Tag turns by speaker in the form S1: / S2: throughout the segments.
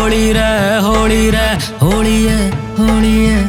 S1: होली रे होली रे होली है होली है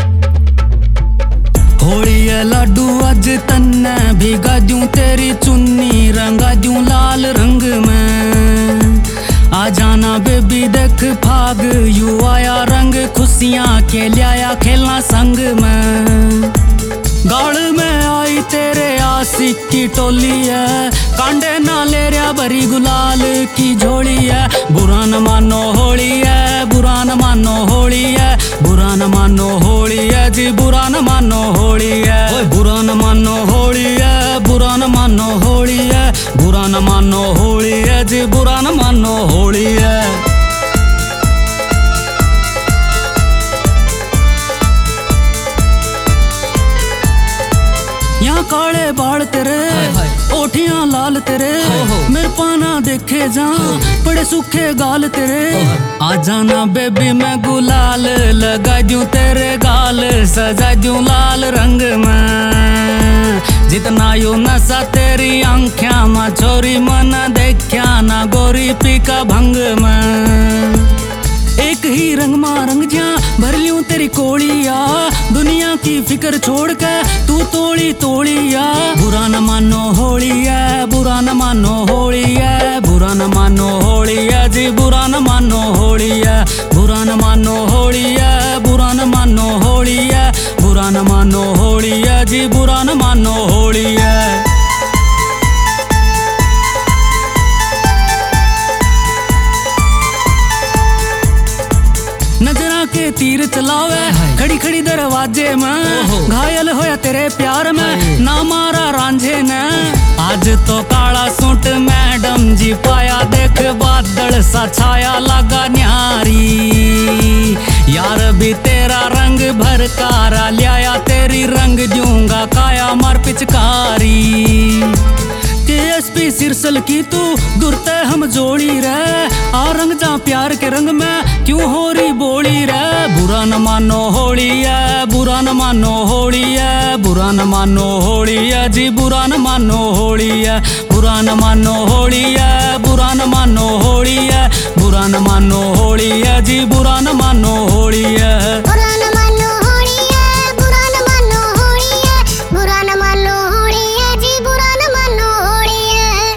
S1: होली है लाडू अज तन्ने भिगा दूं तेरी चुन्नी रंगा दूं लाल रंग में आ जाना बेबी देख फाग यू आया रंग खुशियां के लिया खेलना संग में गाड़ में आई तेरे आशिक की टोली है कांडे ना ले रहा भरी गुलाल की झोली है बुरा न मानो होली है बुरा न मानो होली है बुरा न मानो होली है जी बुरा न मानो होली है बुरा न मानो होली है बुरा न मानो होली है बुरा न मानो होली है जी बुरा न मानो होली है। यहाँ काले बाल तेरे ओठियां लाल तेरे मेरे पाना देखे जा बड़े सूखे गाल तेरे आ जाना बेबी मैं गुलाल लगा दूं तेरे गाल सजा दूं लाल रंग में जितना यू नशा तेरी आंखियां में छोरी मन देखा ना गोरी पीका भंग में एक ही रंग मा रंग जा भर लियूं तेरी कोड़िया दुनिया की फिक्र छोड़ के तू तोड़ी तोड़िया बुरा न मानो होली है बुरा न मानो होली है बुरा न मानो होली है जी बुरा न मानो होली है बुरा न मानो होली है बुरा न मानो होली है बुरा न मानो होली है जी बुरा न मानो होली है। नजरा के तीर चलावे खड़ी खड़ी दरवाजे में घायल होया तेरे प्यार में ना मारा रांझे ने आज तो काला सूट मैडम जी पाया देख बादल सा छाया लगा न्यारी यार भी तेरा रंग भर कारा लिया तेरी रंग दूंगा काया मार पिचकारी TSP सिरसल की तू दुरते हम जोड़ी रे आ रंग जा प्यार के रंग में क्यों हो रही बोली रे बुरा न मानो होली है बुरा न मानो होली है बुरा न मानो होली है जी बुरा न मानो होली है बुरा न मानो होली है बुरा